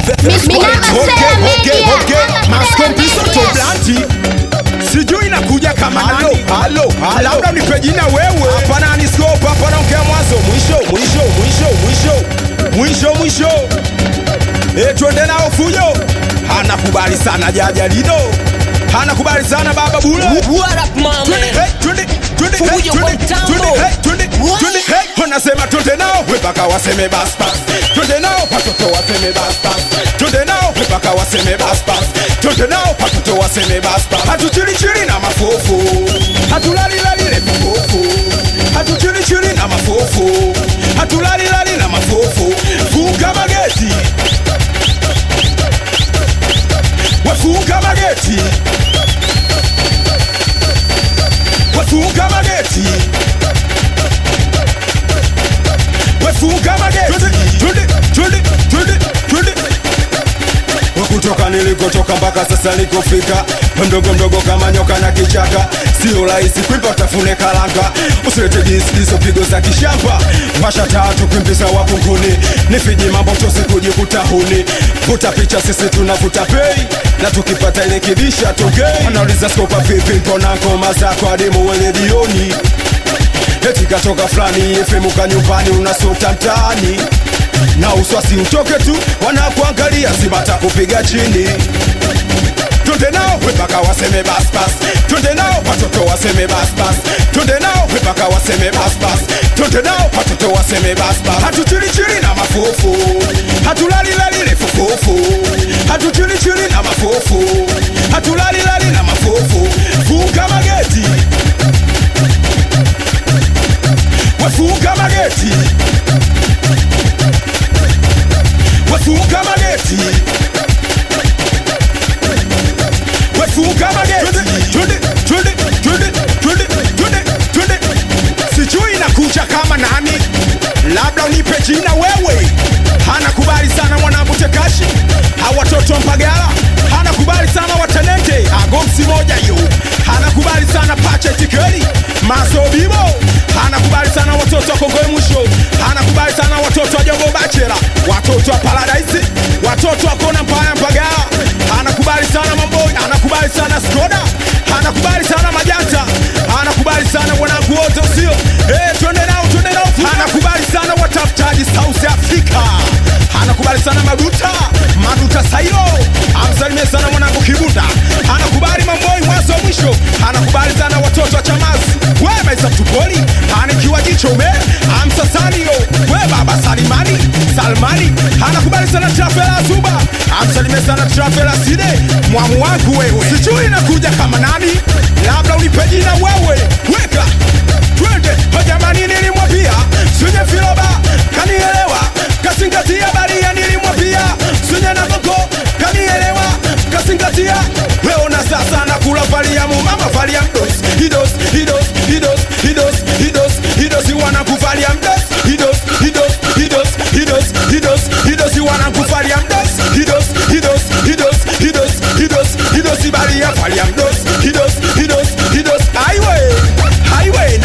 Sijui inakuja kama nani. Labda nipe jina wewe. Hapana ni scope, hapana ongea mwanzo. Mwisho. Twende nao fujo. Hanakubali sana Jaja Lido. Hanakubali sana Baba Bula. What up mama? Twende. Wanasema twende nao mpaka waseme bas. Twende nao patoto waseme bas. Twende nao mpaka waseme bas. Twende nao patoto waseme bas. Hatuchili na mafofu. Hatulali le mafofu. Hatuchili na mafofu. Hatulali na mafofu. Funga mageti. Wafunga mageti. Wafunga mageti. Wafunga mageti. Twende. Wakutoka nilikotoka mpaka sasa nikofika. Mdogo kama nyoka na kichaka. Sio rahisi kuimba utafune kalanga. Usilete jinsi pigo za kishamba. Washa tatu kuimbisa wapunguni. Nifiji mambo tosi kujikuta huni. Vuta picha sisi tunavuta pay. Na tukipata ile kibisha tongei. Anauliza skopa vipi mbona ngoma zako adimu wenye dioni. Eti katoka flani FM ka nyumbani unasota mtaani. Na uswasi utoke tu wanakuangalia sibata kupiga chini. Twende nao mpaka waseme bas. Twende nao watoto waseme bas. Twende nao mpaka waseme bas. Twende nao watoto waseme bas. Hatuchili na mafofu. Hatulali le fofu. Hatuchili na mafofu. Hatulali na mafofu. Funga mageti. Wafunga mageti. Wafunga mageti. Wafunga mageti. Twende. Sijui inakuja kama nani. Labda unipe jina wewe. Hanakubali sana mwanangu Tekashi. Hawatoto Mpagala. Hanakubali sana Watenente. Agomsi moja yo. Hanakubali sana Pache Tikeli. Maso Bibo. Hanakubali sana watoto wa Kongoe Mwisho. Hanakubali sana watoto wa Jogo Bachela. Watoto wa Paradise. Watoto wa Kona Mpaya Mpagala. Hanakubali sana Mamboy. Hanakubali sana Skoda. Hanakubali sana Majanta. Hanakubali sana mwanangu wote usio. Twende nao. Hanakubali sana watafutaji South Africa. Hanakubali sana Maduta Sairo. Amsalimie sana mwanangu Kibunda. Hanakubali Mamboy mwanzo mwisho. Hanakubali sana watoto wa Chamazi. We maisa mtupoli. Hanikiwa jicho ume. Amsasanio. We baba Salmani. Hanakubali sana Trafela Zuba. Amsalimie sana Trafela Side. Mwamu wangu wewe. Sijui inakuja kama nani. Labda unipe jina wewe. Weka. Twende. Hojamani nilimwapia. Sunye Filoba. Kanielewa. Kasingatia baria nilimwapia. Sunye na Moko. Kanielewa. Kasingatia. Weona sasa nakula valia mumama valia mdos. Hidos. Iwana kuvalia mdos. Hidos. Iwana kuvalia mdos. Hidos. Ibaria valia mdos. Hidos. Highway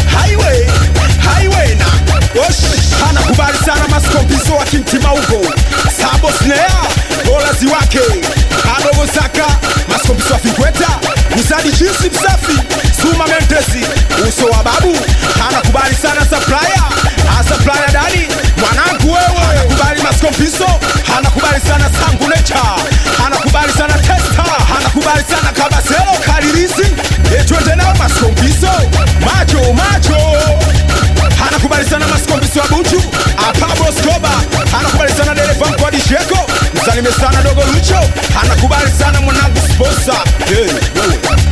na. Hanakubali sana maskompiso wa kimtima ugo. Sabo Snare. Bolazi wake. Adogo Saka. Maskompiso wa Fikweta. Usadi Chisi Msafi. Suma Mentesi. Uso wa Babu. Hanakubali sana Supplier Dani. Mwanangu wewe. Hanakubali maskompiso. Hanakubali sana Sangu Nature. Hanakubali sana Testa. Hanakubali sana Kabaselo Kalirisi. Twende nao maskompiso. Macho. Hanakubali sana maskompiso wa Bunju. Pablo Scoba. Hanakubali sana dereva Mkwadi Sheko. Msalime sana Dogo Lucho. Hanakubali sana mwanangu Sposa. Wewe.